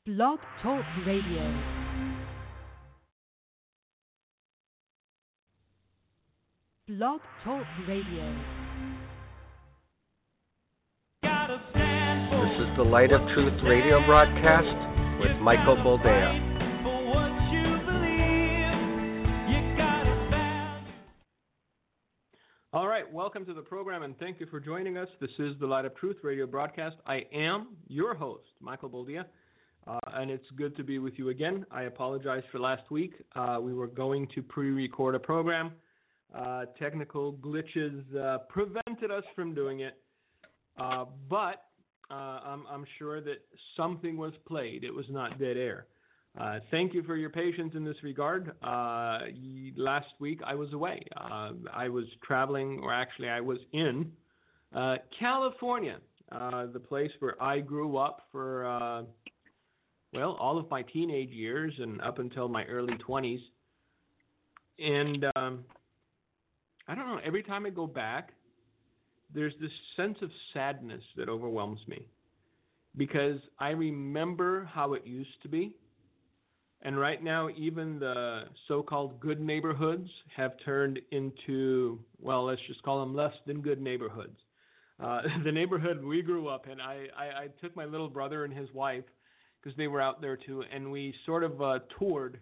Blog Talk Radio. Blog Talk Radio. This is the Light of Truth radio broadcast with Michael Boldea. All right, welcome to the program, and thank you for joining us. This is the Light of Truth radio broadcast. I am your host, Michael Boldea, and it's good to be with you again. I apologize for last week. We were going to pre-record a program. Technical glitches prevented us from doing it, but I'm sure that something was played. It was not dead air. Thank you for your patience in this regard. Last week I was away. I was traveling, or actually I was in California, the place where I grew up for, all of my teenage years and up until my early 20s. And I don't know, every time I go back, there's this sense of sadness that overwhelms me because I remember how it used to be. And right now, even the so-called good neighborhoods have turned into, well, let's just call them less than good neighborhoods. The neighborhood we grew up in, I took my little brother and his wife, because they were out there too, and we sort of toured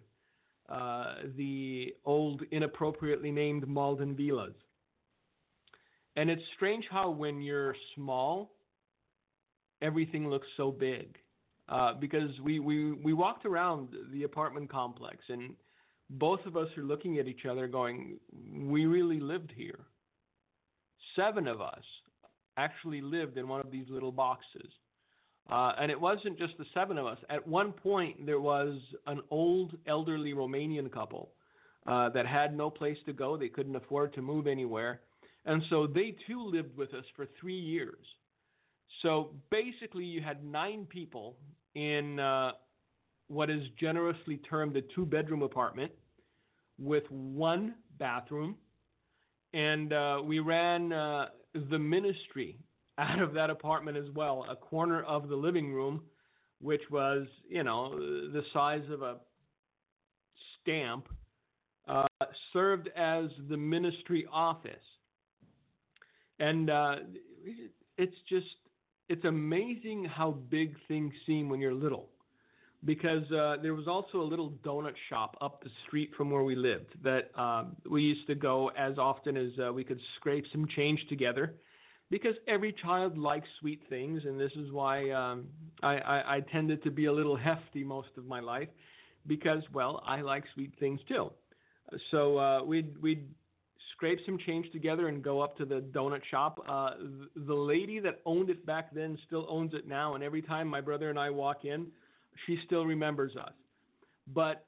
the old, inappropriately named Malden Villas. And it's strange how when you're small, everything looks so big. Because we walked around the apartment complex, and both of us are looking at each other going, we really lived here. 7 of us actually lived in one of these little boxes. And it wasn't just the 7 of us. At one point, there was an old elderly Romanian couple that had no place to go. They couldn't afford to move anywhere. And so they too lived with us for 3 years. So basically you had 9 people in what is generously termed a 2-bedroom apartment with 1 bathroom. And we ran the ministry out of that apartment as well, a corner of the living room, which was, the size of a stamp, served as the ministry office. And it's amazing how big things seem when you're little, because there was also a little donut shop up the street from where we lived that we used to go as often as we could scrape some change together, because every child likes sweet things, and this is why I tended to be a little hefty most of my life, because, well, I like sweet things too. So we'd scrape some change together and go up to the donut shop. The lady that owned it back then still owns it now, and every time my brother and I walk in, she still remembers us. But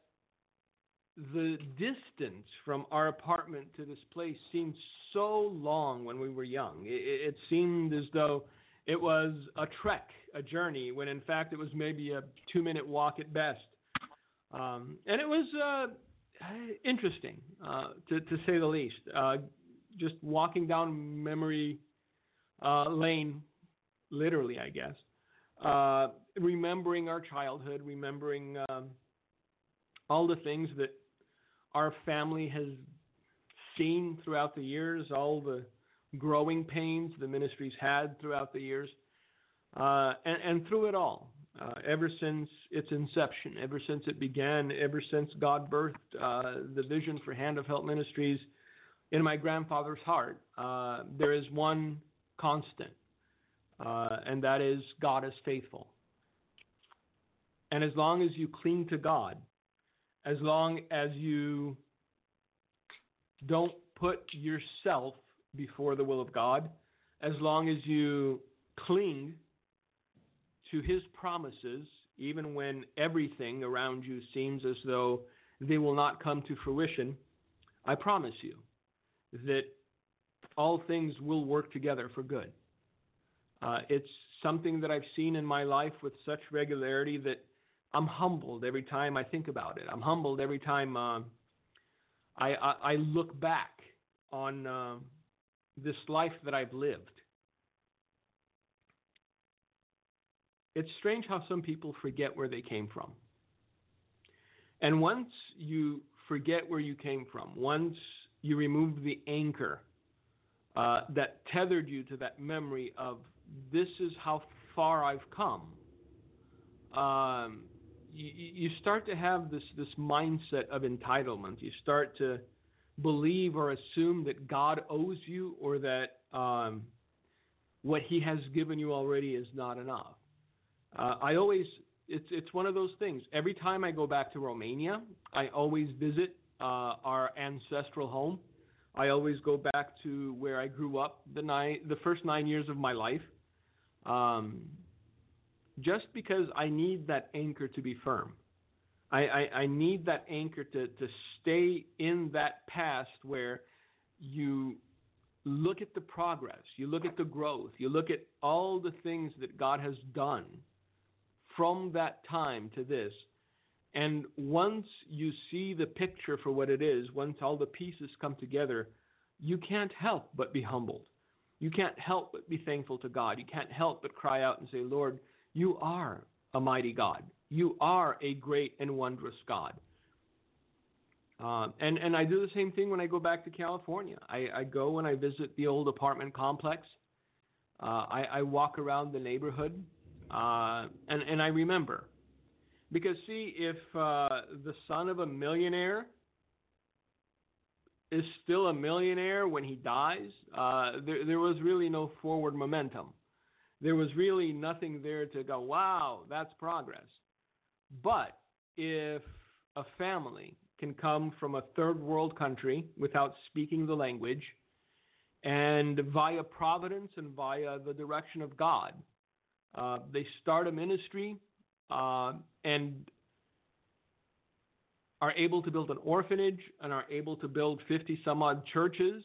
the distance from our apartment to this place seemed so long when we were young. It seemed as though it was a trek, a journey, when in fact it was maybe a 2-minute walk at best. And it was interesting, to say the least. Just walking down memory lane, literally, I guess, remembering our childhood, remembering all the things that our family has seen throughout the years, all the growing pains the ministry's had throughout the years, and through it all. Ever since its inception, ever since it began, ever since God birthed the vision for Hand of Help Ministries in my grandfather's heart, there is one constant, and that is God is faithful. And as long as you cling to God, as long as you don't put yourself before the will of God, as long as you cling to His promises, even when everything around you seems as though they will not come to fruition, I promise you that all things will work together for good. It's something that I've seen in my life with such regularity that I'm humbled every time I think about it. I'm humbled every time I look back on this life that I've lived. it's strange how some people forget where they came from. And once you forget where you came from, once you remove the anchor that tethered you to that memory of this is how far I've come, you start to have this mindset of entitlement. You start to believe or assume that God owes you, or that what he has given you already is not enough. It's one of those things. Every time I go back to Romania, I always visit our ancestral home. I always go back to where I grew up the first 9 years of my life, just because I need that anchor to be firm. I need that anchor to stay in that past where you look at the progress, you look at the growth, you look at all the things that God has done from that time to this. And once you see the picture for what it is, once all the pieces come together, you can't help but be humbled. You can't help but be thankful to God. You can't help but cry out and say, Lord, you are a mighty God. You are a great and wondrous God. And I do the same thing when I go back to California. I go and I visit the old apartment complex. I walk around the neighborhood, and I remember. Because see, if the son of a millionaire is still a millionaire when he dies, there was really no forward momentum. There was really nothing there to go, wow, that's progress. But if a family can come from a third world country without speaking the language, and via providence and via the direction of God, they start a ministry and are able to build an orphanage and are able to build 50 some odd churches,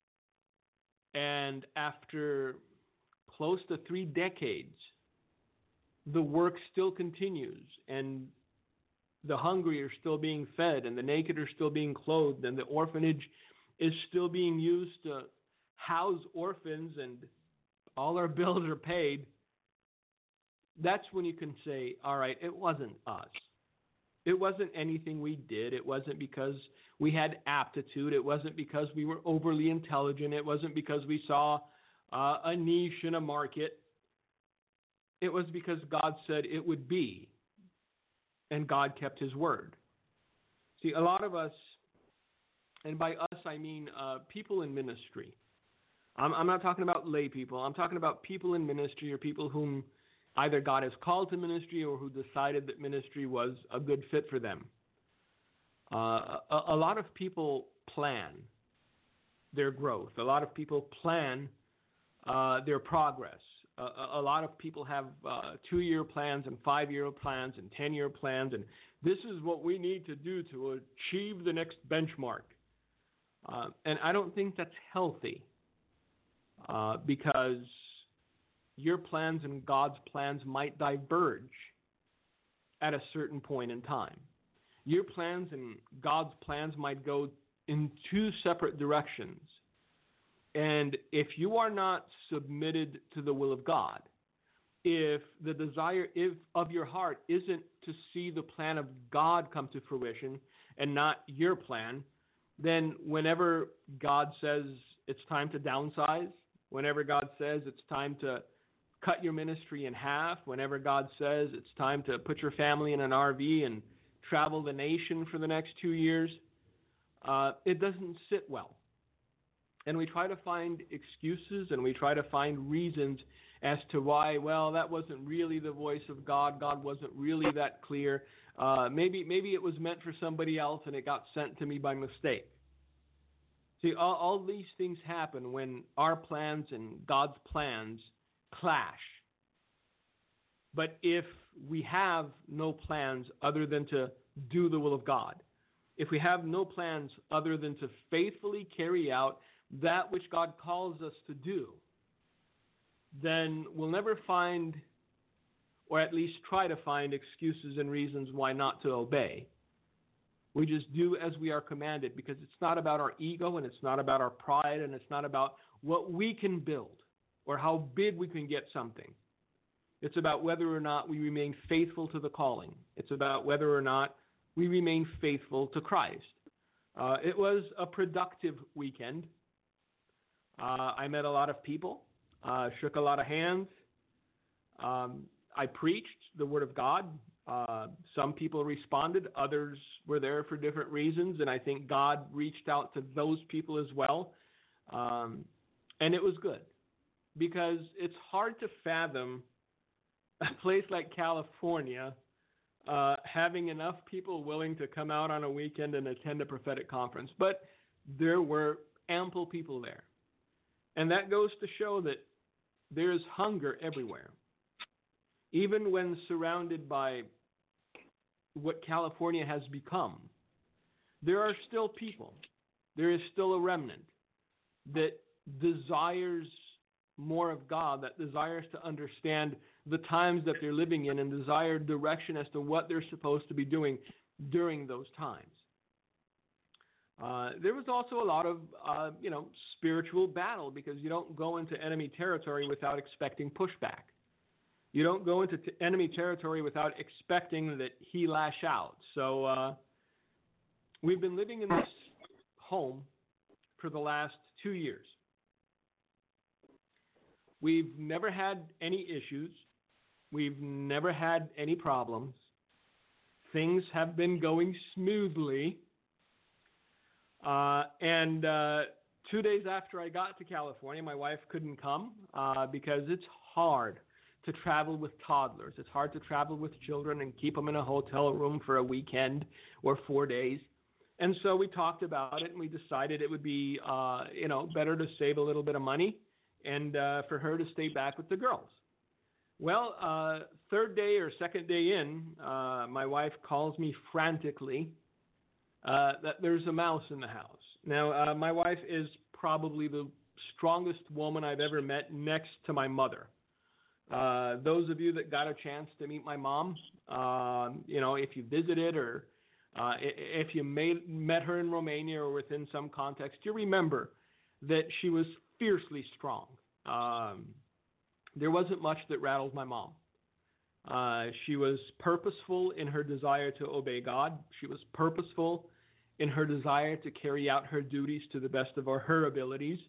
and after close to 3 decades, the work still continues, and the hungry are still being fed, and the naked are still being clothed, and the orphanage is still being used to house orphans, and all our bills are paid. That's when you can say, all right, it wasn't us. It wasn't anything we did. It wasn't because we had aptitude. It wasn't because we were overly intelligent. It wasn't because we saw a niche in a market. It was because God said it would be, and God kept his word. See, a lot of us, and by us I mean people in ministry. I'm not talking about lay people. I'm talking about people in ministry, or people whom either God has called to ministry or who decided that ministry was a good fit for them. A lot of people plan their growth. A lot of people plan their progress. A lot of people have 2-year plans and 5-year plans and 10-year plans, and this is what we need to do to achieve the next benchmark. And I don't think that's healthy, because your plans and God's plans might diverge at a certain point in time. Your plans and God's plans might go in 2 separate directions. And if you are not submitted to the will of God, if the desire of your heart isn't to see the plan of God come to fruition and not your plan, then whenever God says it's time to downsize, whenever God says it's time to cut your ministry in half, whenever God says it's time to put your family in an RV and travel the nation for the next 2 years, it doesn't sit well. And we try to find excuses, and we try to find reasons as to why, well, that wasn't really the voice of God. God wasn't really that clear. Maybe it was meant for somebody else and it got sent to me by mistake. See, all these things happen when our plans and God's plans clash. But if we have no plans other than to do the will of God, if we have no plans other than to faithfully carry out that which God calls us to do, then we'll never find, or at least try to find, excuses and reasons why not to obey. We just do as we are commanded, because it's not about our ego, and it's not about our pride, and it's not about what we can build or how big we can get something. It's about whether or not we remain faithful to the calling. It's about whether or not we remain faithful to Christ. It was a productive weekend. I met a lot of people, shook a lot of hands. I preached the Word of God. Some people responded. Others were there for different reasons, and I think God reached out to those people as well. And it was good, because it's hard to fathom a place like California having enough people willing to come out on a weekend and attend a prophetic conference. But there were ample people there. And that goes to show that there is hunger everywhere. Even when surrounded by what California has become, there are still people, there is still a remnant that desires more of God, that desires to understand the times that they're living in and desire direction as to what they're supposed to be doing during those times. There was also a lot of, spiritual battle, because you don't go into enemy territory without expecting pushback. You don't go into enemy territory without expecting that he lash out. So we've been living in this home for the last 2 years. We've never had any issues. We've never had any problems. Things have been going smoothly. And 2 days after I got to California, my wife couldn't come because it's hard to travel with toddlers. It's hard to travel with children and keep them in a hotel room for a weekend or 4 days. And so we talked about it, and we decided it would be, better to save a little bit of money and for her to stay back with the girls. Well, third day or second day in, my wife calls me frantically that there's a mouse in the house. Now, my wife is probably the strongest woman I've ever met, next to my mother. Those of you that got a chance to meet my mom, if you visited or if you met her in Romania or within some context, you remember that she was fiercely strong. There wasn't much that rattled my mom. She was purposeful in her desire to obey God. She was purposeful in her desire to carry out her duties to the best of her abilities.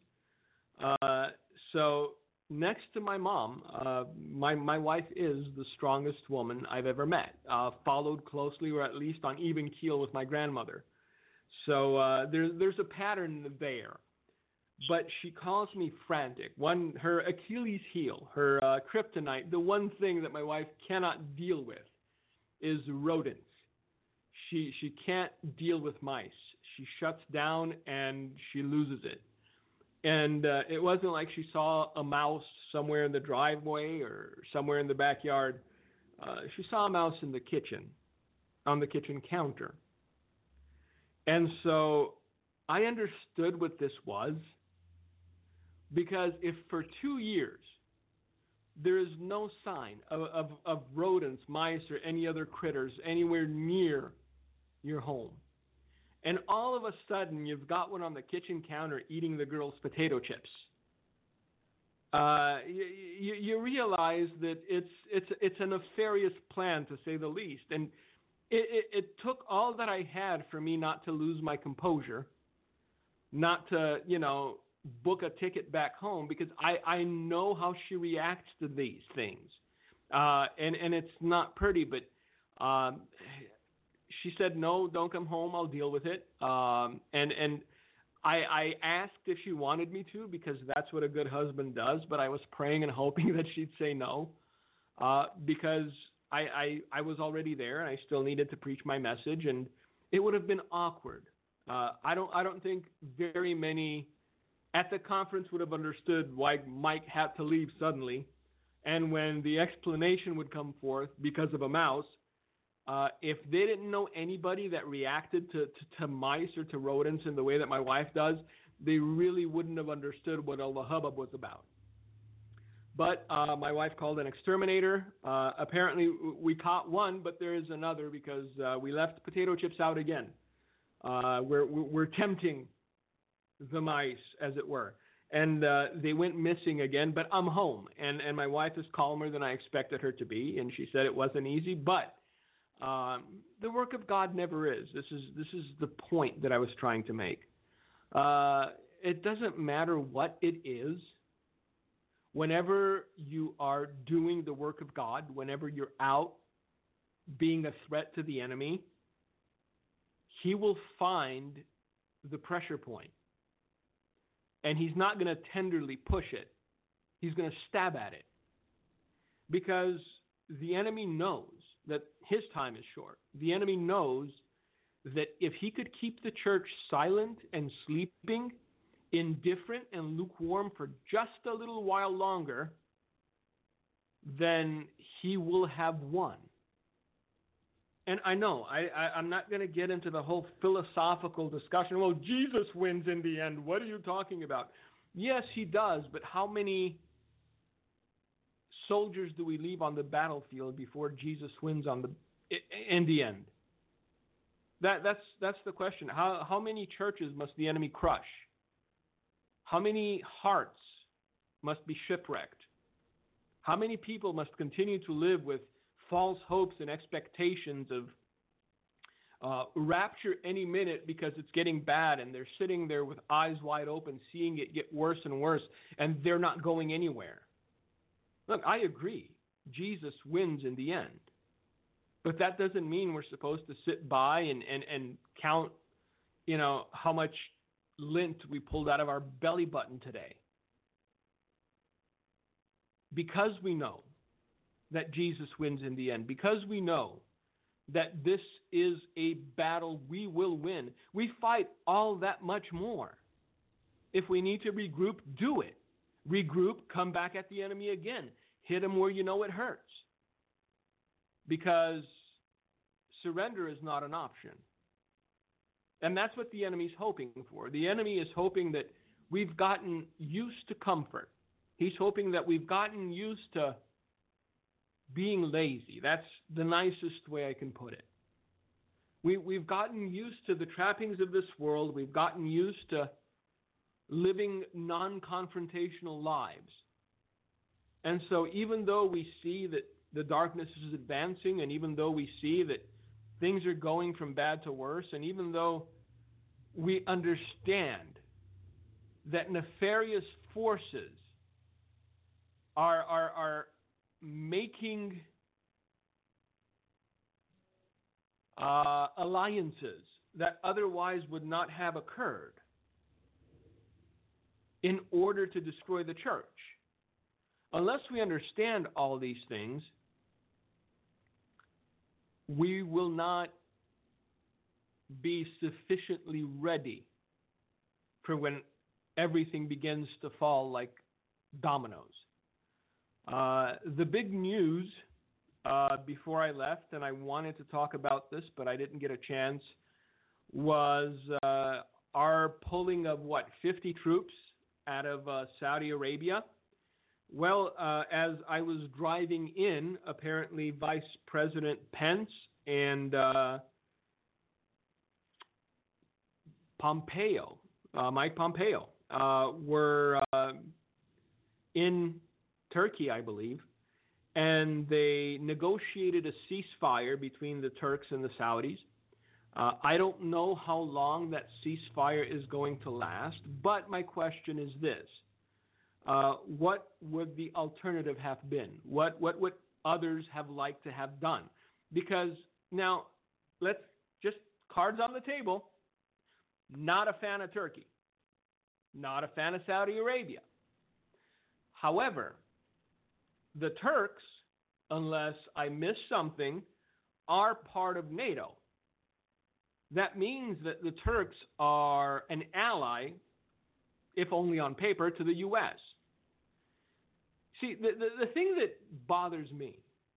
So next to my mom, my wife is the strongest woman I've ever met, followed closely or at least on even keel with my grandmother. So there's a pattern there. But she calls me frantic. Her Achilles heel, her kryptonite, the one thing that my wife cannot deal with is rodents. She can't deal with mice. She shuts down and she loses it. And it wasn't like she saw a mouse somewhere in the driveway or somewhere in the backyard. She saw a mouse in the kitchen, on the kitchen counter. And so I understood what this was, because if for 2 years there is no sign of rodents, mice, or any other critters anywhere near your home, and all of a sudden you've got one on the kitchen counter eating the girls' potato chips, you realize that it's a nefarious plan, to say the least. And it took all that I had for me not to lose my composure, not to, book a ticket back home, because I know how she reacts to these things. And it's not pretty, but she said, no, don't come home, I'll deal with it. And I asked if she wanted me to, because that's what a good husband does, but I was praying and hoping that she'd say no, because I was already there and I still needed to preach my message, and it would have been awkward. I don't think very many at the conference would have understood why Mike had to leave suddenly. And when the explanation would come forth because of a mouse, if they didn't know anybody that reacted to mice or to rodents in the way that my wife does, they really wouldn't have understood what all the hubbub was about. But my wife called an exterminator. Apparently we caught one, but there is another, because we left potato chips out again. We're tempting the mice, as it were. And they went missing again, but I'm home. And my wife is calmer than I expected her to be, and she said it wasn't easy, but the work of God never is. This is the point that I was trying to make. It doesn't matter what it is. Whenever you are doing the work of God, whenever you're out being a threat to the enemy, he will find the pressure point. And he's not going to tenderly push it. He's going to stab at it. Because the enemy knows that his time is short. The enemy knows that if he could keep the church silent and sleeping, indifferent and lukewarm for just a little while longer, then he will have won. And I know, I'm not going to get into the whole philosophical discussion. Well, Jesus wins in the end. What are you talking about? Yes, he does, but how many soldiers do we leave on the battlefield before Jesus wins in the end? That's the question. How many churches must the enemy crush? How many hearts must be shipwrecked? How many people must continue to live with false hopes and expectations of rapture any minute because it's getting bad, and they're sitting there with eyes wide open seeing it get worse and worse, and they're not going anywhere? Look, I agree. Jesus wins in the end. But that doesn't mean we're supposed to sit by and count, how much lint we pulled out of our belly button today. Because we know that Jesus wins in the end, because we know that this is a battle we will win, we fight all that much more. If we need to regroup, do it. Regroup, come back at the enemy again. Hit him where you know it hurts. Because surrender is not an option. And that's what the enemy's hoping for. The enemy is hoping that we've gotten used to comfort. He's hoping that we've gotten used to being lazy. That's the nicest way I can put it. We've gotten used to the trappings of this world. We've gotten used to living non-confrontational lives. And so even though we see that the darkness is advancing, and even though we see that things are going from bad to worse, and even though we understand that nefarious forces are making alliances that otherwise would not have occurred in order to destroy the church. Unless we understand all these things, we will not be sufficiently ready for when everything begins to fall like dominoes. The big news before I left, and I wanted to talk about this, but I didn't get a chance, was our pulling of, 50 troops out of Saudi Arabia. Well, as I was driving in, apparently Vice President Pence and Mike Pompeo, were in Turkey, I believe, and they negotiated a ceasefire between the Turks and the Saudis. I don't know how long that ceasefire is going to last, but my question is this. What would the alternative have been? What would others have liked to have done? Because now, let's just cards on the table. Not a fan of Turkey. Not a fan of Saudi Arabia. However, the Turks, unless I miss something, are part of NATO. That means that the Turks are an ally, if only on paper, to the U.S. See, the thing that bothers me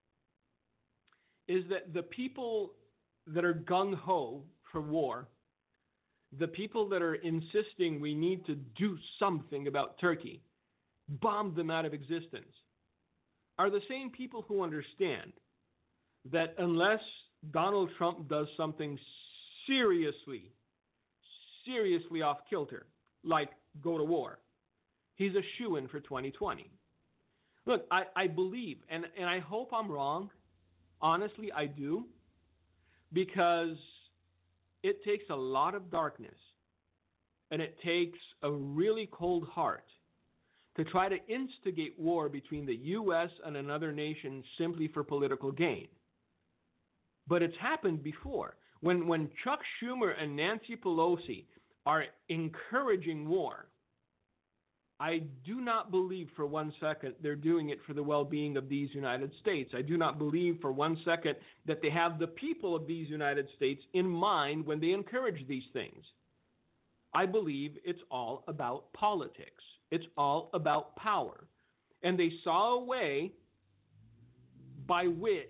is that the people that are gung-ho for war, the people that are insisting we need to do something about Turkey, bomb them out of existence, are the same people who understand that unless Donald Trump does something seriously off kilter, like go to war, he's a shoo-in for 2020. Look, I believe, and I hope I'm wrong. Honestly, I do. Because it takes a lot of darkness and it takes a really cold heart to try to instigate war between the U.S. and another nation simply for political gain. But it's happened before. When Chuck Schumer and Nancy Pelosi are encouraging war, I do not believe for 1 second they're doing it for the well-being of these United States. I do not believe for 1 second that they have the people of these United States in mind when they encourage these things. I believe it's all about politics. It's all about power. And they saw a way by which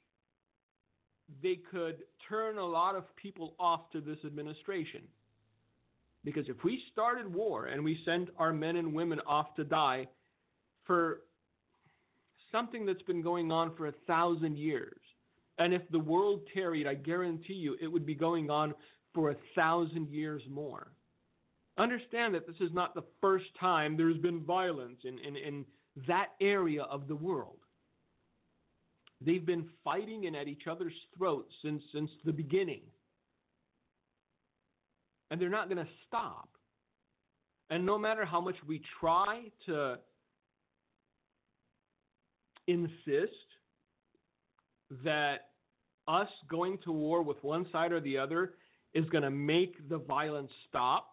they could turn a lot of people off to this administration. Because if we started war and we sent our men and women off to die for something that's been going on for 1,000 years, and if the world tarried, I guarantee you it would be going on for 1,000 years more. Understand that this is not the first time there's been violence in that area of the world. They've been fighting and at each other's throats since the beginning. And they're not going to stop. And no matter how much we try to insist that us going to war with one side or the other is going to make the violence stop,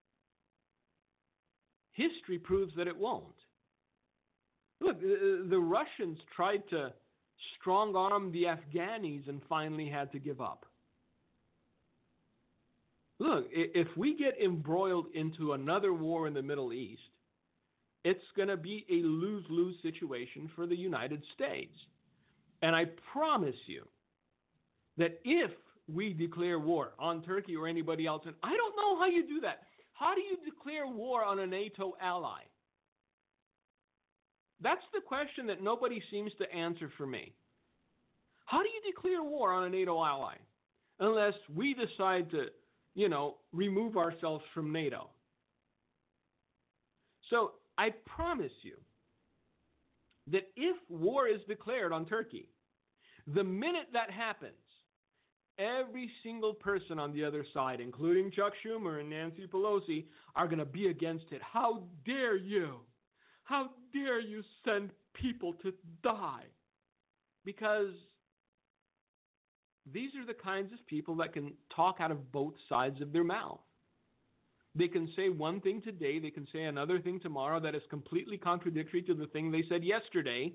history proves that it won't. Look, the Russians tried to strong-arm the Afghanis and finally had to give up. Look, if we get embroiled into another war in the Middle East, it's going to be a lose-lose situation for the United States. And I promise you that if we declare war on Turkey or anybody else, and I don't know how you do that. How do you declare war on a NATO ally? That's the question that nobody seems to answer for me. How do you declare war on a NATO ally? Unless we decide to, remove ourselves from NATO. So I promise you that if war is declared on Turkey, the minute that happens, every single person on the other side, including Chuck Schumer and Nancy Pelosi, are going to be against it. How dare you? How dare you send people to die? Because these are the kinds of people that can talk out of both sides of their mouth. They can say one thing today, they can say another thing tomorrow that is completely contradictory to the thing they said yesterday.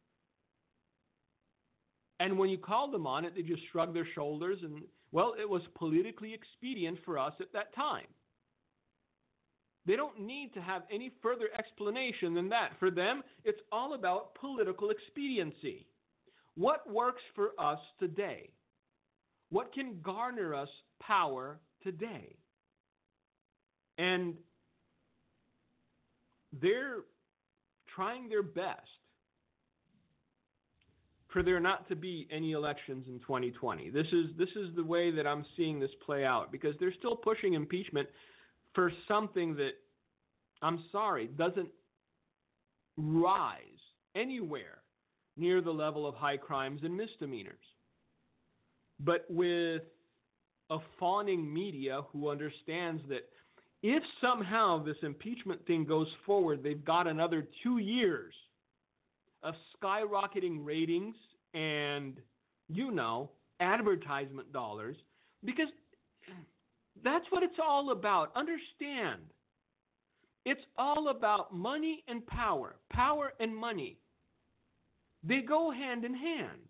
And when you call them on it, they just shrug their shoulders and, well, it was politically expedient for us at that time. They don't need to have any further explanation than that. For them, it's all about political expediency. What works for us today? What can garner us power today? And they're trying their best for there not to be any elections in 2020. This is the way that I'm seeing this play out, because they're still pushing impeachment for something that, I'm sorry, doesn't rise anywhere near the level of high crimes and misdemeanors. But with a fawning media who understands that if somehow this impeachment thing goes forward, they've got another 2 years of skyrocketing ratings and, advertisement dollars, because that's what it's all about. Understand. It's all about money and power. Power and money. They go hand in hand.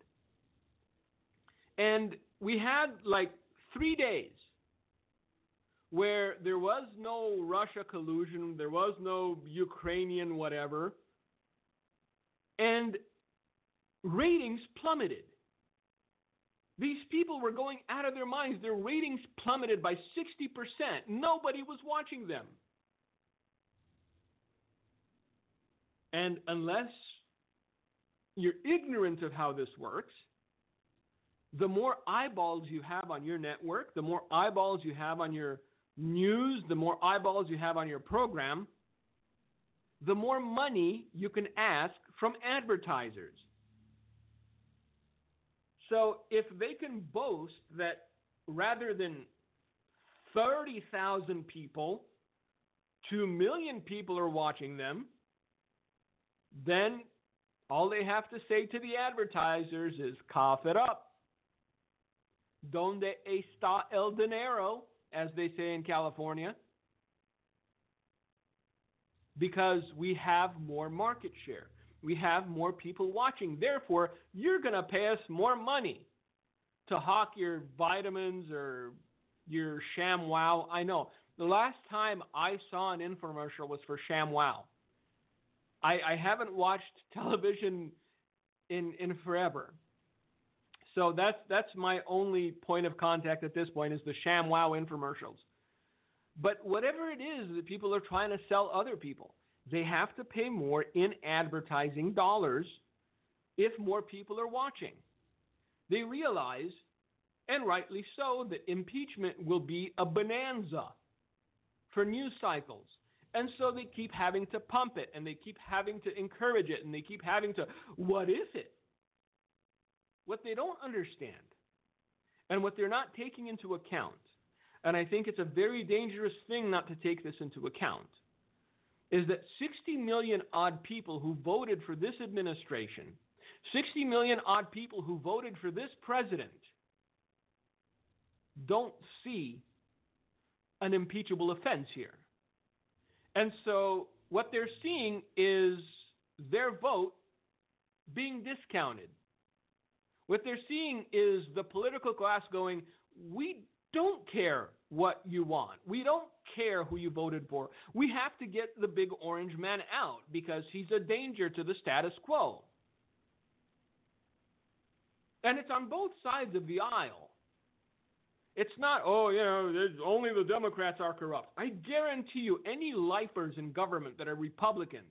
And we had 3 days where there was no Russia collusion, there was no Ukrainian whatever, and ratings plummeted. These people were going out of their minds. Their ratings plummeted by 60%. Nobody was watching them. And unless you're ignorant of how this works, the more eyeballs you have on your network, the more eyeballs you have on your news, the more eyeballs you have on your program, the more money you can ask from advertisers. So if they can boast that rather than 30,000 people, 2 million people are watching them, then all they have to say to the advertisers is cough it up. Donde está el dinero, as they say in California? Because we have more market share. We have more people watching. Therefore, you're going to pay us more money to hawk your vitamins or your ShamWow. I know. The last time I saw an infomercial was for ShamWow. I haven't watched television in forever. So that's my only point of contact at this point is the ShamWow infomercials. But whatever it is that people are trying to sell other people, they have to pay more in advertising dollars if more people are watching. They realize, and rightly so, that impeachment will be a bonanza for news cycles. And so they keep having to pump it, and they keep having to encourage it, and they keep having to, what if it? What they don't understand, and what they're not taking into account, and I think it's a very dangerous thing not to take this into account, is that 60 million odd people who voted for this administration, 60 million odd people who voted for this president, don't see an impeachable offense here. And so what they're seeing is their vote being discounted. What they're seeing is the political class going, we don't care what you want. We don't care who you voted for. We have to get the big orange man out because he's a danger to the status quo. And it's on both sides of the aisle. It's not, only the Democrats are corrupt. I guarantee you any lifers in government that are Republicans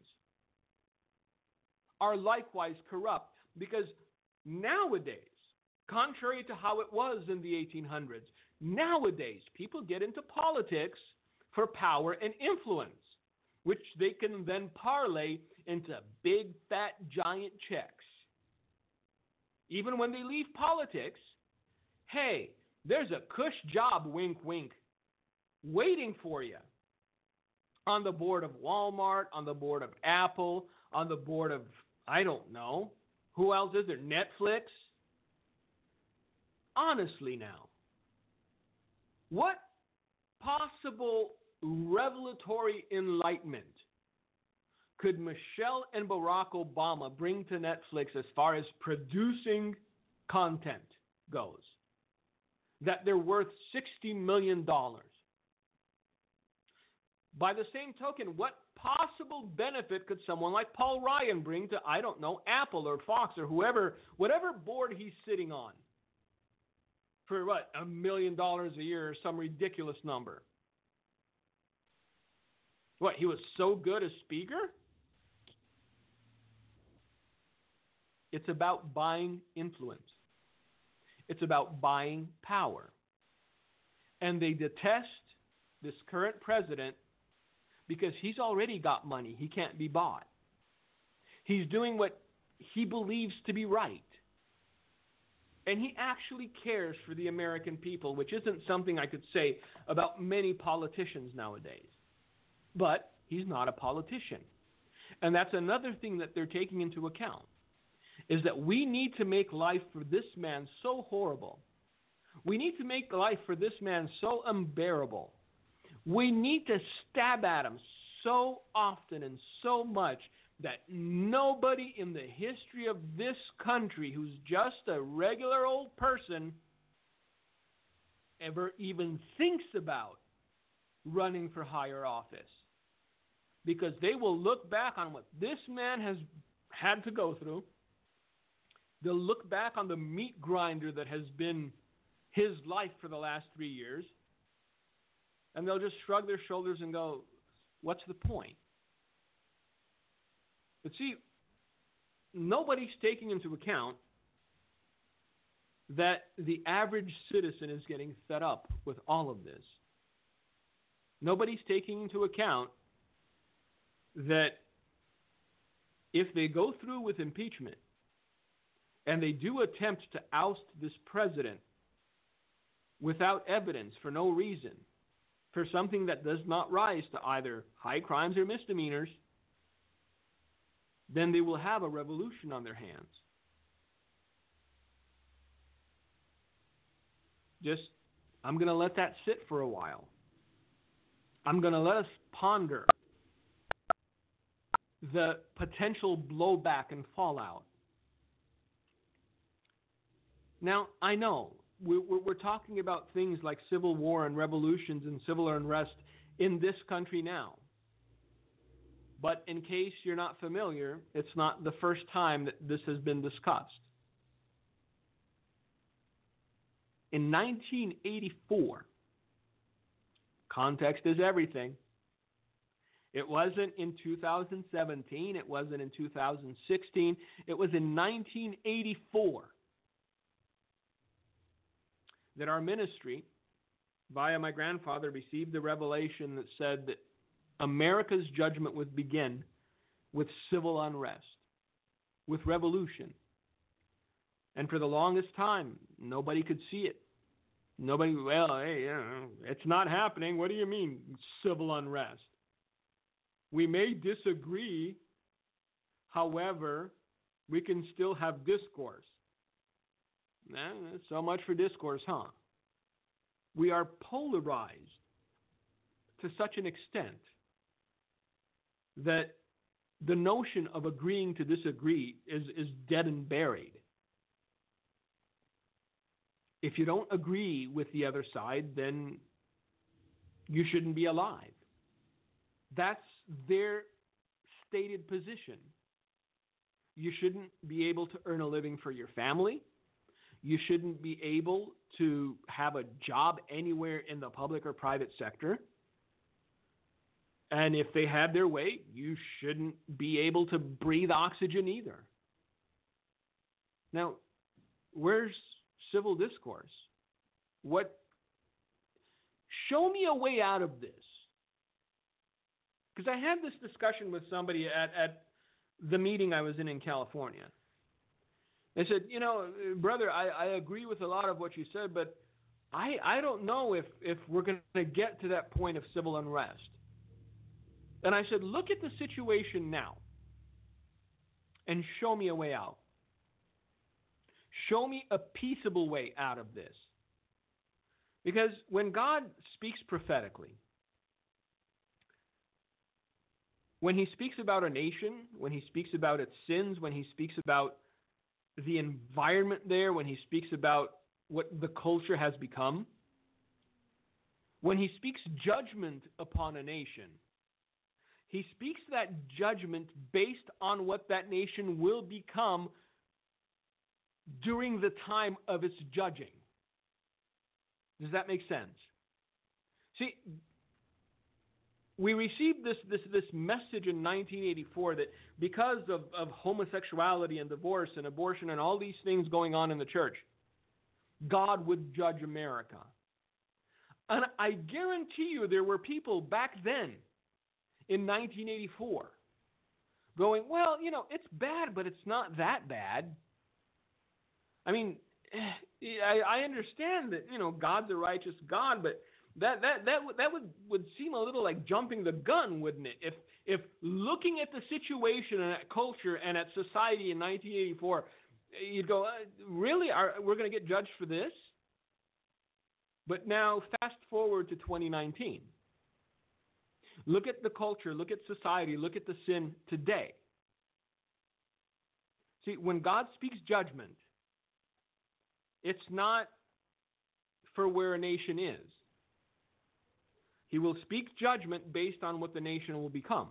are likewise corrupt because nowadays, contrary to how it was in the 1800s, nowadays people get into politics for power and influence, which they can then parlay into big, fat, giant checks. Even when they leave politics, hey, there's a cush job, wink, wink, waiting for you on the board of Walmart, on the board of Apple, on the board of, I don't know, who else is there? Netflix? Honestly now, what possible revelatory enlightenment could Michelle and Barack Obama bring to Netflix as far as producing content goes? That they're worth $60 million. By the same token, what possible benefit could someone like Paul Ryan bring to, I don't know, Apple or Fox or whoever, whatever board he's sitting on? For what, $1 million a year or some ridiculous number? What, he was so good a speaker? It's about buying influence. It's about buying power. And they detest this current president because he's already got money. He can't be bought. He's doing what he believes to be right. And he actually cares for the American people, which isn't something I could say about many politicians nowadays. But he's not a politician. And that's another thing that they're taking into account, is that we need to make life for this man so horrible. We need to make life for this man so unbearable. We need to stab at him so often and so much that nobody in the history of this country who's just a regular old person ever even thinks about running for higher office. Because they will look back on what this man has had to go through. They'll look back on the meat grinder that has been his life for the last 3 years. And they'll just shrug their shoulders and go, what's the point? But see, nobody's taking into account that the average citizen is getting fed up with all of this. Nobody's taking into account that if they go through with impeachment and they do attempt to oust this president without evidence for no reason, for something that does not rise to either high crimes or misdemeanors, then they will have a revolution on their hands. I'm going to let that sit for a while. I'm going to let us ponder the potential blowback and fallout. Now, I know we're talking about things like civil war and revolutions and civil unrest in this country now. But in case you're not familiar, it's not the first time that this has been discussed. In 1984, context is everything. It wasn't in 2017. It wasn't in 2016. It was in 1984 that our ministry, via my grandfather, received the revelation that said that America's judgment would begin with civil unrest, with revolution. And for the longest time, nobody could see it. Nobody, it's not happening. What do you mean, civil unrest? We may disagree. However, we can still have discourse. So much for discourse, huh? We are polarized to such an extent that the notion of agreeing to disagree is dead and buried. If you don't agree with the other side, then you shouldn't be alive. That's their stated position. You shouldn't be able to earn a living for your family. You shouldn't be able to have a job anywhere in the public or private sector. And if they had their way, you shouldn't be able to breathe oxygen either. Now, where's civil discourse? Show me a way out of this. Because I had this discussion with somebody at the meeting I was in California. They said, brother, I agree with a lot of what you said, but I don't know if we're going to get to that point of civil unrest. And I said, look at the situation now and show me a way out. Show me a peaceable way out of this. Because when God speaks prophetically, when he speaks about a nation, when he speaks about its sins, when he speaks about the environment there, when he speaks about what the culture has become, when he speaks judgment upon a nation, he speaks that judgment based on what that nation will become during the time of its judging. Does that make sense? See, we received this message in 1984 that because of homosexuality and divorce and abortion and all these things going on in the church, God would judge America. And I guarantee you there were people back then in 1984 going, well, it's bad, but it's not that bad. I mean, I understand that, God's a righteous God, but that would seem a little like jumping the gun, wouldn't it? If looking at the situation and at culture and at society in 1984, you'd go, really? We're going to get judged for this? But now fast forward to 2019. Look at the culture, look at society, look at the sin today. See, when God speaks judgment, it's not for where a nation is. He will speak judgment based on what the nation will become.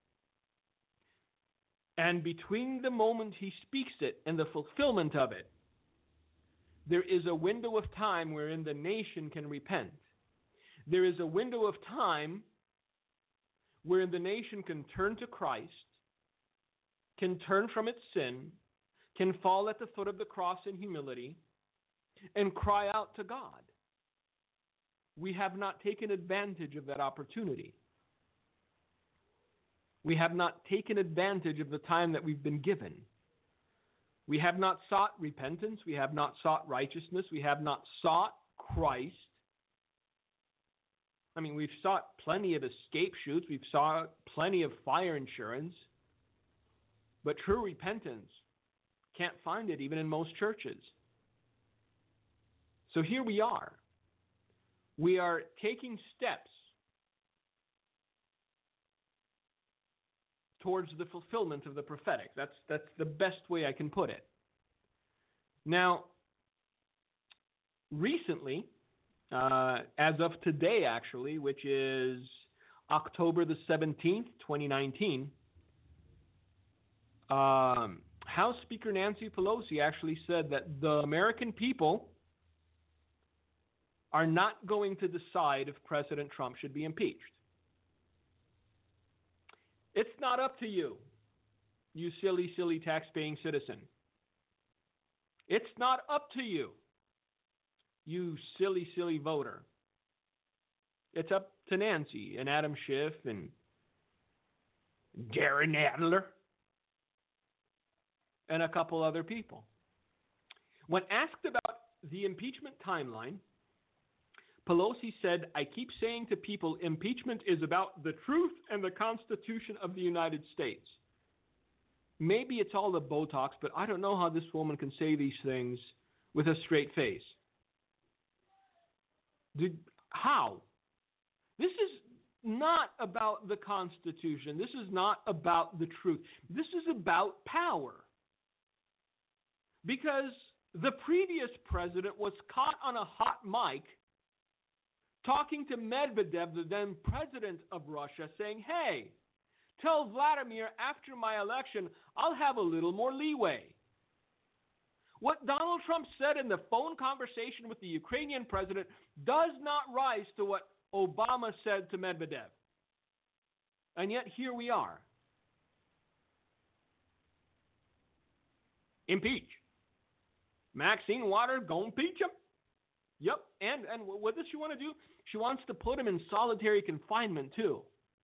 And between the moment he speaks it and the fulfillment of it, there is a window of time wherein the nation can repent. There is a window of time wherein the nation can turn to Christ, can turn from its sin, can fall at the foot of the cross in humility, and cry out to God. We have not taken advantage of that opportunity. We have not taken advantage of the time that we've been given. We have not sought repentance. We have not sought righteousness. We have not sought Christ. I mean, we've sought plenty of escape chutes. We've sought plenty of fire insurance. But true repentance, can't find it even in most churches. So here we are. We are taking steps towards the fulfillment of the prophetic. That's the best way I can put it. Now, recently, as of today actually, which is October the 17th, 2019, House Speaker Nancy Pelosi actually said that the American people are not going to decide if President Trump should be impeached. It's not up to you, you silly, silly tax-paying citizen. It's not up to you, you silly, silly voter. It's up to Nancy and Adam Schiff and Jerry Nadler and a couple other people. When asked about the impeachment timeline, Pelosi said, "I keep saying to people, impeachment is about the truth and the Constitution of the United States. Maybe it's all the Botox, but I don't know how this woman can say these things with a straight face." How? This is not about the Constitution. This is not about the truth. This is about power. Because the previous president was caught on a hot mic talking to Medvedev, the then president of Russia, saying, "Hey, tell Vladimir after my election, I'll have a little more leeway." What Donald Trump said in the phone conversation with the Ukrainian president does not rise to what Obama said to Medvedev. And yet here we are. Impeach. Maxine Waters gonna impeach him. Yep, and what does she want to do? She wants to put him in solitary confinement too.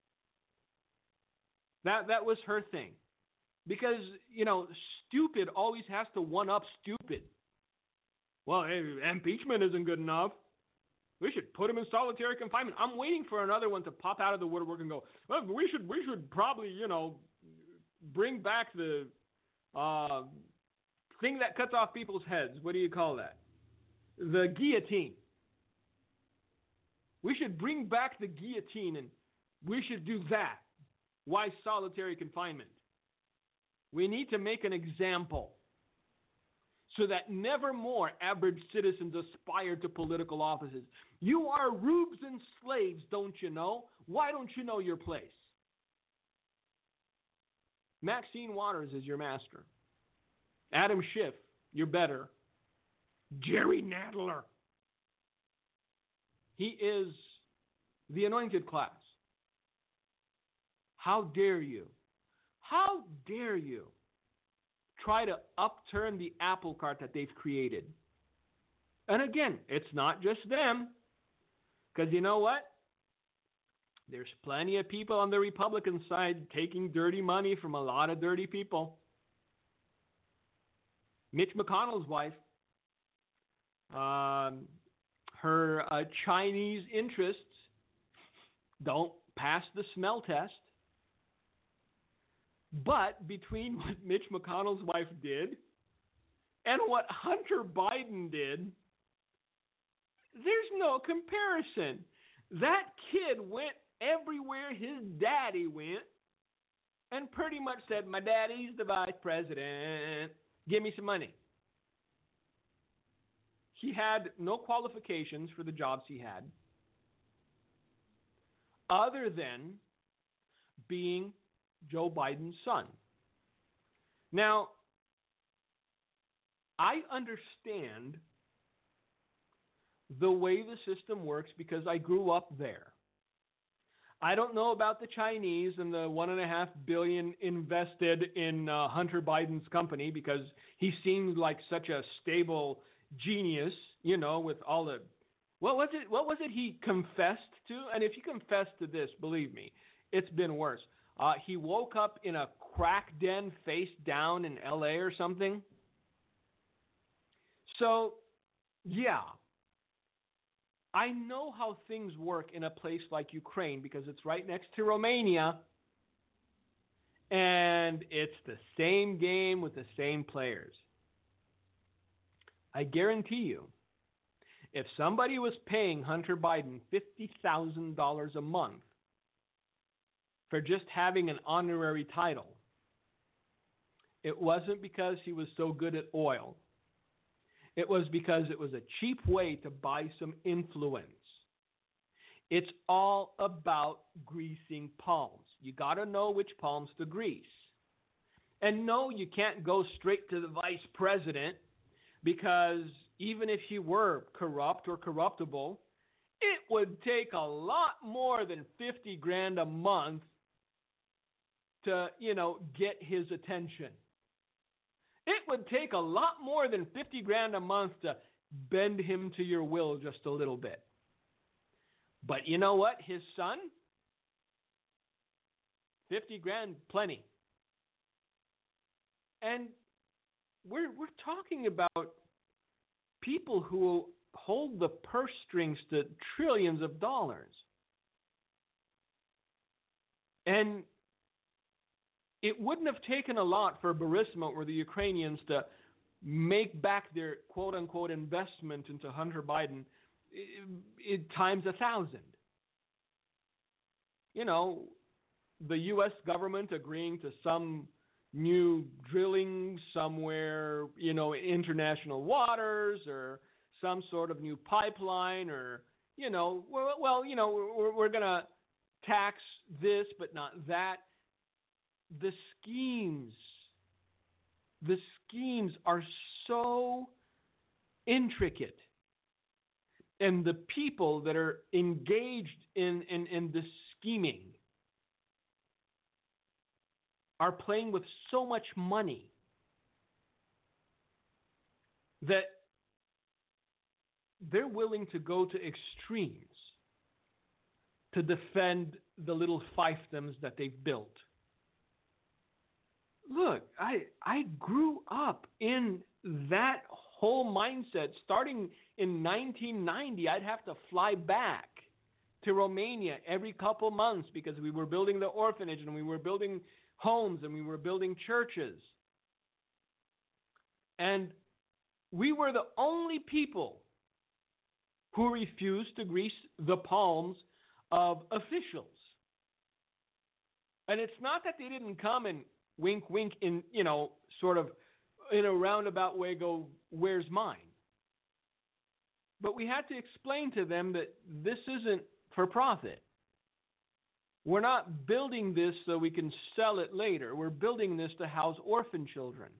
That was her thing. Because, stupid always has to one-up stupid. Well, hey, impeachment isn't good enough. We should put him in solitary confinement. I'm waiting for another one to pop out of the woodwork and go, well, we should probably, bring back the thing that cuts off people's heads. What do you call that? The guillotine. We should bring back the guillotine, and we should do that. Why solitary confinement? We need to make an example so that never more average citizens aspire to political offices. You are rubes and slaves, don't you know? Why don't you know your place? Maxine Waters is your master. Adam Schiff, you're better. Jerry Nadler. He is the anointed class. How dare you? How dare you try to upturn the apple cart that they've created? And again, it's not just them. Because you know what? There's plenty of people on the Republican side taking dirty money from a lot of dirty people. Mitch McConnell's wife, her Chinese interests don't pass the smell test. But between what Mitch McConnell's wife did and what Hunter Biden did, there's no comparison. That kid went everywhere his daddy went and pretty much said, "My daddy's the vice president. Give me some money." He had no qualifications for the jobs he had other than being Joe Biden's son. Now, I understand the way the system works because I grew up there. I don't know about the Chinese and the $1.5 billion invested in Hunter Biden's company because he seemed like such a stable genius, with all the what was it he confessed to? And if you confess to this, believe me, it's been worse. He woke up in a crack den face down in L.A. or something. So, yeah. I know how things work in a place like Ukraine because it's right next to Romania. And it's the same game with the same players. I guarantee you, if somebody was paying Hunter Biden $50,000 a month for just having an honorary title, it wasn't because he was so good at oil. It was because it was a cheap way to buy some influence. It's all about greasing palms. You got to know which palms to grease. And no, you can't go straight to the vice president because even if he were corrupt or corruptible, it would take a lot more than $50,000 a month to, get his attention. It would take a lot more than $50,000 a month to bend him to your will just a little bit. But you know what? His son, $50,000, plenty. And we're talking about people who hold the purse strings to trillions of dollars. And it wouldn't have taken a lot for Burisma or the Ukrainians to make back their quote-unquote investment into Hunter Biden times 1,000. The U.S. government agreeing to some new drilling somewhere, in international waters or some sort of new pipeline or, we're going to tax this but not that. The schemes are so intricate. And the people that are engaged in this scheming are playing with so much money that they're willing to go to extremes to defend the little fiefdoms that they've built. Look, I grew up in that whole mindset. Starting in 1990, I'd have to fly back to Romania every couple months because we were building the orphanage and we were building homes and we were building churches. And we were the only people who refused to grease the palms of officials. And it's not that they didn't come and wink, wink, in, sort of in a roundabout way go, where's mine? But we had to explain to them that this isn't for profit. We're not building this so we can sell it later. We're building this to house orphan children.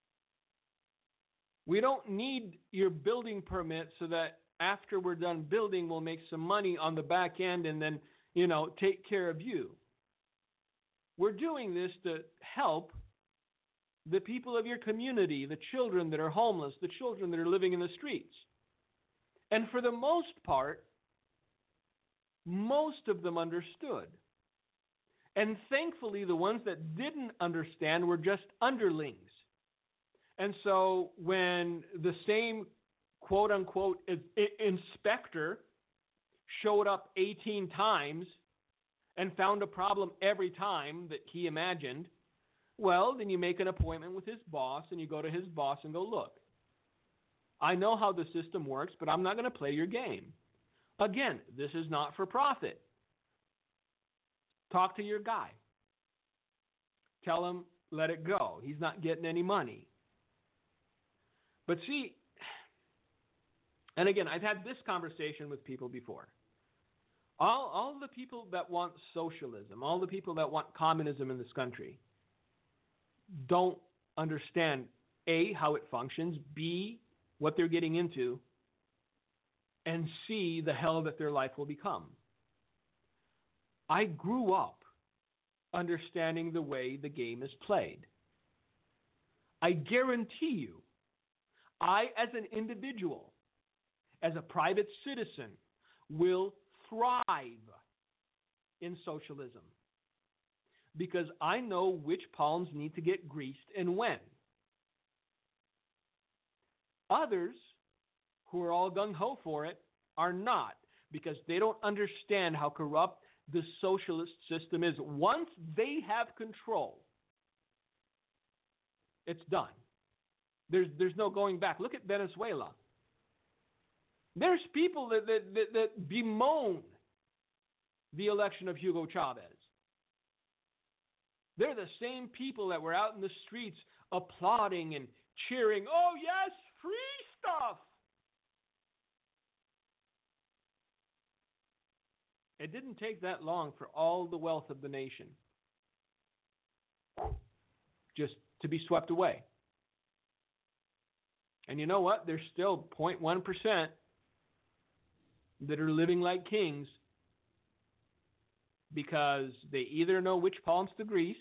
We don't need your building permit so that after we're done building, we'll make some money on the back end and then, take care of you. We're doing this to help the people of your community, the children that are homeless, the children that are living in the streets. And for the most part, most of them understood. And thankfully, the ones that didn't understand were just underlings. And so when the same quote-unquote inspector showed up 18 times and found a problem every time that he imagined, well, then you make an appointment with his boss and you go to his boss and go, look, I know how the system works, but I'm not going to play your game. Again, this is not for profit. Talk to your guy. Tell him, let it go. He's not getting any money. But see, and again, I've had this conversation with people before. All the people that want socialism, all the people that want communism in this country, don't understand, A, how it functions, B, what they're getting into, and C, the hell that their life will become. I grew up understanding the way the game is played. I guarantee you, I, as an individual, as a private citizen, will thrive in socialism. because I know which palms need to get greased and when. Others, who are all gung-ho for it, are not, because they don't understand how corrupt the socialist system is. Once they have control, it's done. There's no going back. Look at Venezuela. There's people that bemoan the election of Hugo Chavez. They're the same people that were out in the streets applauding and cheering, oh yes, free stuff. It didn't take that long for all the wealth of the nation just to be swept away. And you know what? There's still 0.1% that are living like kings because they either know which palms to grease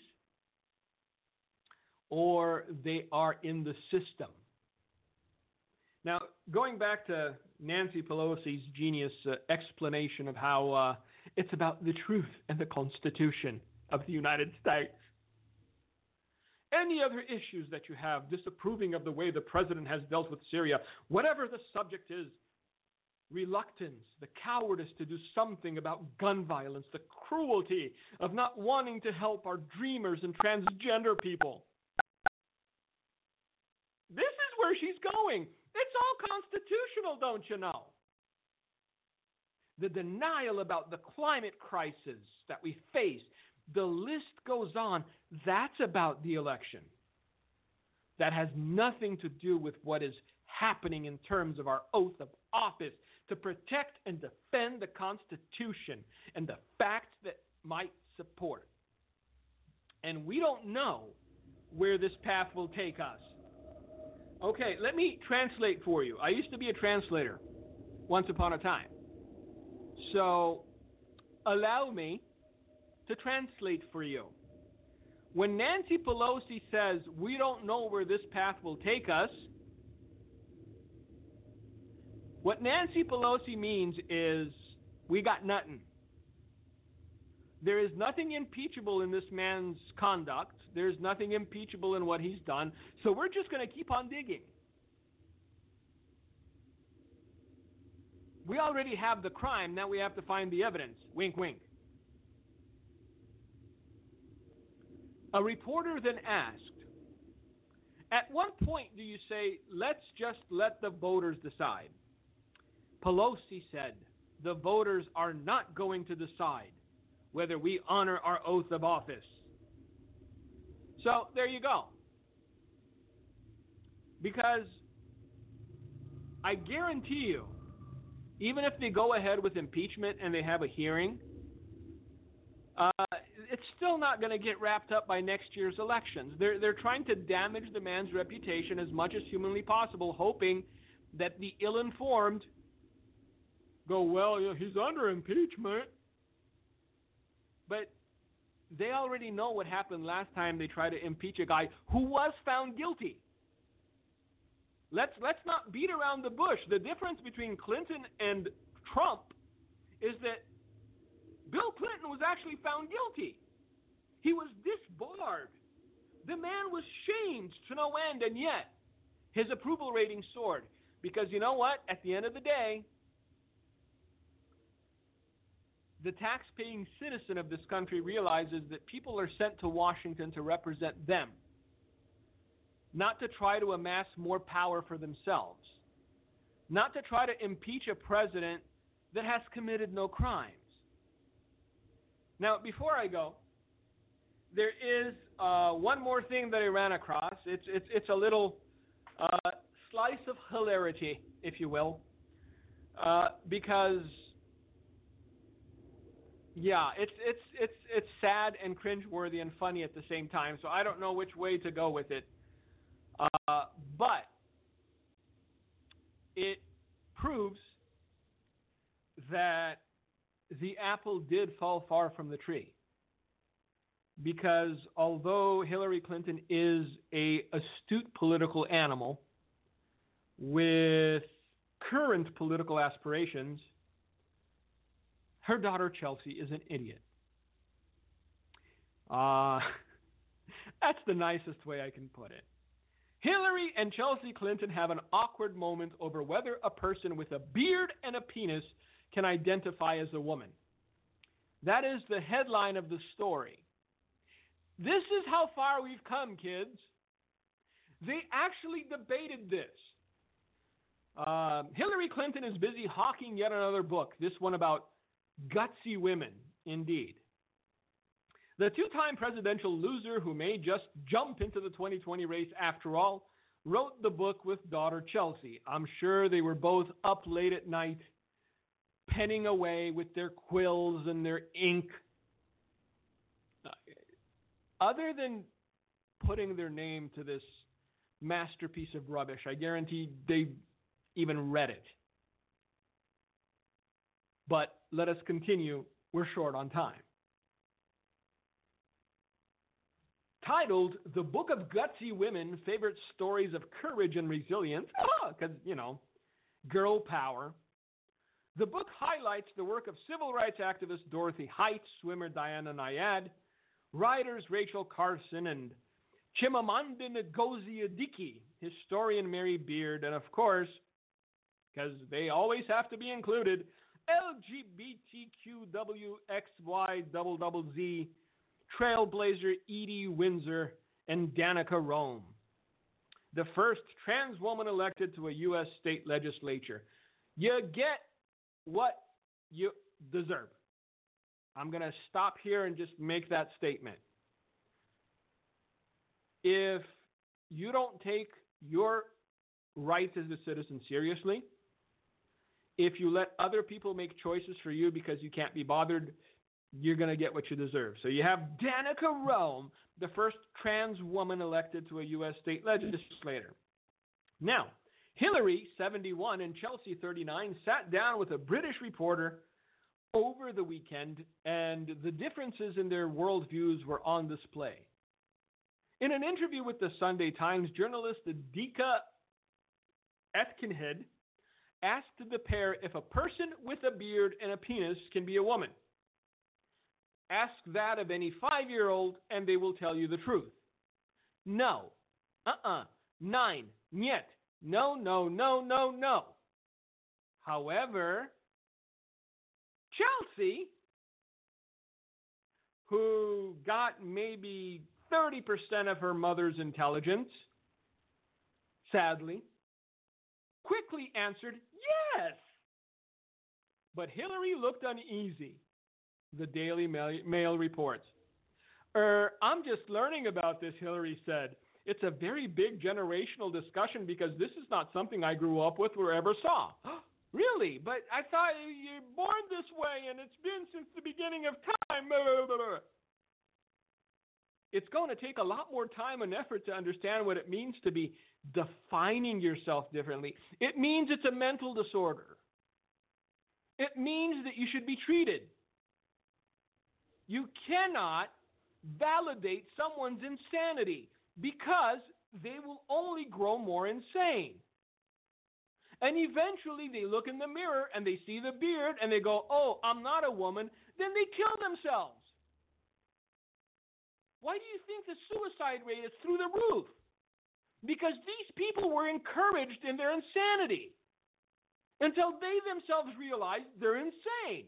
or they are in the system. Now, going back to Nancy Pelosi's genius explanation of how it's about the truth and the Constitution of the United States. Any other issues that you have disapproving of the way the president has dealt with Syria, whatever the subject is, reluctance, the cowardice to do something about gun violence, the cruelty of not wanting to help our dreamers and transgender people. This is where she's going. It's all constitutional, don't you know? The denial about the climate crisis that we face, the list goes on. That's about the election. That has nothing to do with what is happening in terms of our oath of office to protect and defend the Constitution and the facts that might support. And we don't know where this path will take us. Okay, let me translate for you. I used to be a translator once upon a time. So allow me to translate for you. When Nancy Pelosi says we don't know where this path will take us, what Nancy Pelosi means is we got nothing. There is nothing impeachable in this man's conduct. There's nothing impeachable in what he's done. So we're just going to keep on digging. We already have the crime. Now we have to find the evidence. Wink, wink. A reporter then asked, at what point do you say, let's just let the voters decide? Pelosi said, the voters are not going to decide whether we honor our oath of office. So there you go. Because I guarantee you, even if they go ahead with impeachment and they have a hearing, it's still not going to get wrapped up by next year's elections. They're trying to damage the man's reputation as much as humanly possible, hoping that the ill-informed go, well, he's under impeachment. But they already know what happened last time they tried to impeach a guy who was found guilty. Let's not beat around the bush. The difference between Clinton and Trump is that Bill Clinton was actually found guilty. He was disbarred. The man was shamed to no end, and yet his approval rating soared. Because you know what? At the end of the day, the tax-paying citizen of this country realizes that people are sent to Washington to represent them, not to try to amass more power for themselves, not to try to impeach a president that has committed no crimes. Now, before I go, there is one more thing that I ran across. It's a little slice of hilarity, if you will, because yeah, it's sad and cringeworthy and funny at the same time. So I don't know which way to go with it, but it proves that the apple did fall far from the tree. Because although Hillary Clinton is an astute political animal with current political aspirations, her daughter Chelsea is an idiot. That's the nicest way I can put it. Hillary and Chelsea Clinton have an awkward moment over whether a person with a beard and a penis can identify as a woman. That is the headline of the story. This is how far we've come, kids. They actually debated this. Hillary Clinton is busy hawking yet another book, this one about gutsy women, indeed. The two-time presidential loser, who may just jump into the 2020 race after all, wrote the book with daughter Chelsea. I'm sure they were both up late at night, penning away with their quills and their ink. Other than putting their name to this masterpiece of rubbish, I guarantee they even read it. But let us continue. We're short on time. Titled, The Book of Gutsy Women, Favorite Stories of Courage and Resilience, because, girl power. The book highlights the work of civil rights activist Dorothy Height, swimmer Diana Nyad, writers Rachel Carson and Chimamanda Ngozi Adichie, historian Mary Beard, and of course, because they always have to be included, LGBTQWXYZZZ, trailblazer Edie Windsor, and Danica Roem, the first trans woman elected to a U.S. state legislature. You get what you deserve. I'm going to stop here and just make that statement. If you don't take your rights as a citizen seriously, if you let other people make choices for you because you can't be bothered, you're going to get what you deserve. So you have Danica Roem, the first trans woman elected to a U.S. state legislator. Now, Hillary, 71, and Chelsea, 39, sat down with a British reporter over the weekend, and the differences in their worldviews were on display. In an interview with the Sunday Times, journalist Dika Etkinhead asked the pair if a person with a beard and a penis can be a woman. Ask that of any 5-year-old, and they will tell you the truth. No. Nine. Niet. No, no, no, no, no. However, Chelsea, who got maybe 30% of her mother's intelligence, sadly, quickly answered yes. But Hillary looked uneasy, the Daily Mail reports. I'm just learning about this, Hillary said. It's a very big generational discussion because this is not something I grew up with or ever saw. Really? But I thought you're born this way and it's been since the beginning of time. It's going to take a lot more time and effort to understand what it means to be defining yourself differently. It means it's a mental disorder. It means that you should be treated. You cannot validate someone's insanity because they will only grow more insane. And eventually they look in the mirror and they see the beard and they go, oh, I'm not a woman. Then they kill themselves. Why do you think the suicide rate is through the roof? Because these people were encouraged in their insanity until they themselves realized they're insane.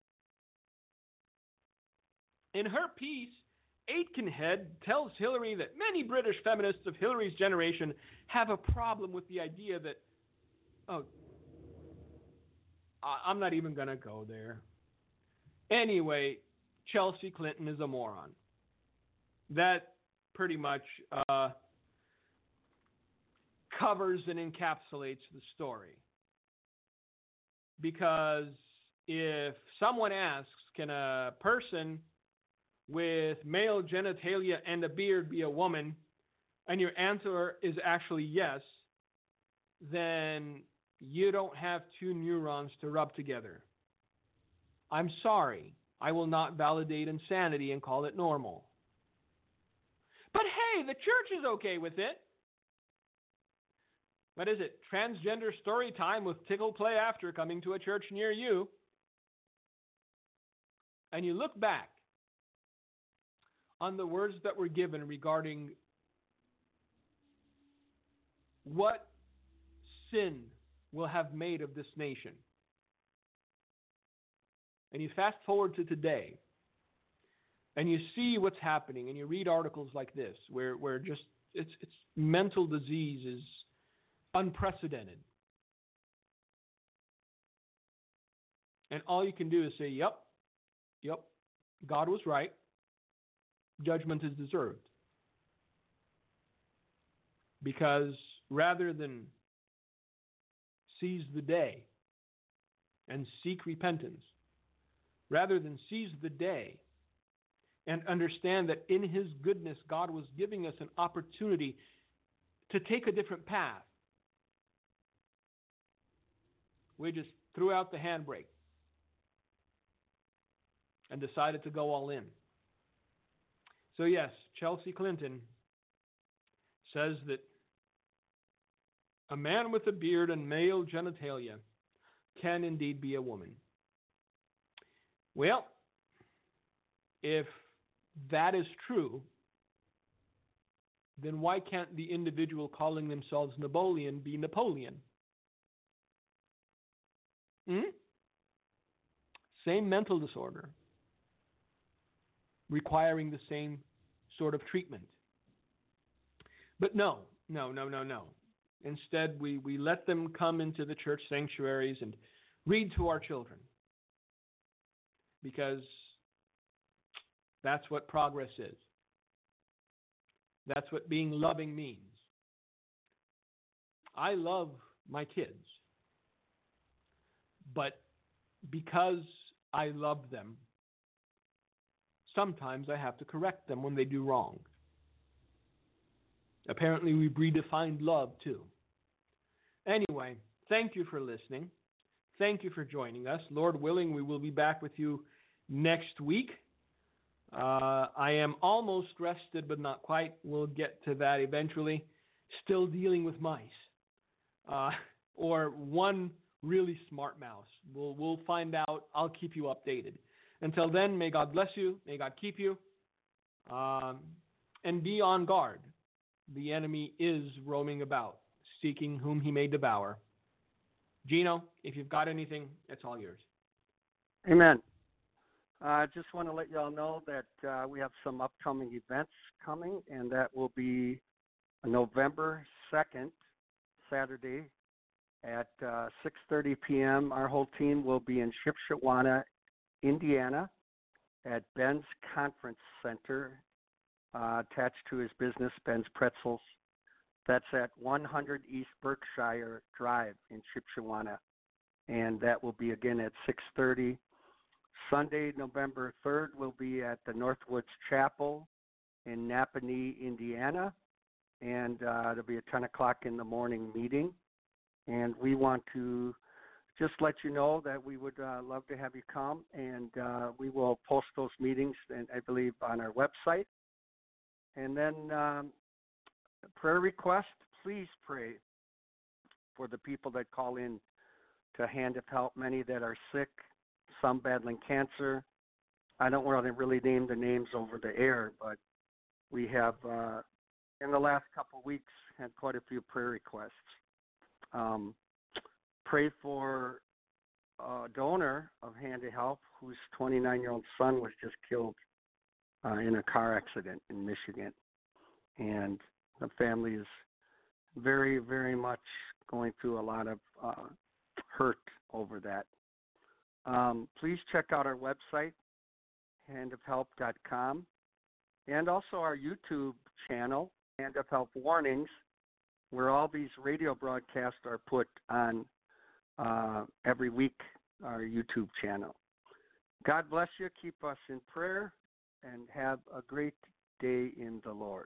In her piece, Aitkenhead tells Hillary that many British feminists of Hillary's generation have a problem with the idea that, I'm not even going to go there. Anyway, Chelsea Clinton is a moron. That pretty much covers and encapsulates the story. Because if someone asks, can a person with male genitalia and a beard be a woman, and your answer is actually yes, then you don't have two neurons to rub together. I'm sorry. I will not validate insanity and call it normal. But hey, the church is okay with it. What is it? Transgender story time with Tickle Play After coming to a church near you. And you look back on the words that were given regarding what sin will have made of this nation. And you fast forward to today, and you see what's happening, and you read articles like this, where just it's mental disease is unprecedented. And all you can do is say, yep, God was right. Judgment is deserved. Because rather than seize the day and seek repentance, rather than seize the day and understand that in His goodness, God was giving us an opportunity to take a different path, we just threw out the handbrake and decided to go all in. So yes, Chelsea Clinton says that a man with a beard and male genitalia can indeed be a woman. Well, if that is true, then why can't the individual calling themselves Napoleon be Napoleon? Same mental disorder, requiring the same sort of treatment. But no. Instead, we let them come into the church sanctuaries and read to our children, because that's what progress is. That's what being loving means. I love my kids, but because I love them, sometimes I have to correct them when they do wrong. Apparently, we've redefined love too. Anyway, thank you for listening. Thank you for joining us. Lord willing, we will be back with you next week. I am almost rested, but not quite. We'll get to that eventually. Still dealing with mice. Or one really smart mouse. We'll find out. I'll keep you updated. Until then, may God bless you. May God keep you. And be on guard. The enemy is roaming about, seeking whom he may devour. Gino, if you've got anything, it's all yours. Amen. I just want to let you all know that we have some upcoming events coming, and that will be November 2nd, Saturday, at 6:30 p.m. Our whole team will be in Shipshewana, Indiana, at Ben's Conference Center, attached to his business, Ben's Pretzels. That's at 100 East Berkshire Drive in Shipshewana, and that will be again at 6:30. Sunday, November 3rd, will be at the Northwoods Chapel in Napanee, Indiana, and it'll be a 10 o'clock in the morning meeting. And we want to just let you know that we would love to have you come, and we will post those meetings, and I believe, on our website. And then prayer request, please pray for the people that call in to Hand of Help, many that are sick, some battling cancer. I don't want to really name the names over the air, but we have, in the last couple of weeks, had quite a few prayer requests. Pray for a donor of Hand of Help whose 29-year-old son was just killed in a car accident in Michigan. And the family is very, very much going through a lot of hurt over that. Please check out our website, handofhelp.com, and also our YouTube channel, Hand of Help Warnings, where all these radio broadcasts are put on every week, our YouTube channel. God bless you. Keep us in prayer, and have a great day in the Lord.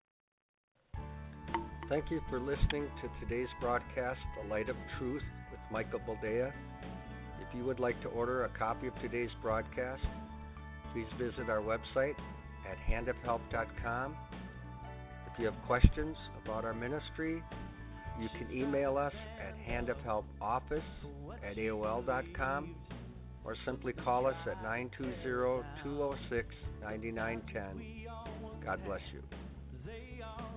Thank you for listening to today's broadcast, The Light of Truth with Michael Boldea. If you would like to order a copy of today's broadcast, please visit our website at handofhelp.com. If you have questions about our ministry, you can email us at handofhelpoffice@aol.com. or simply call us at 920-206-9910. God bless you.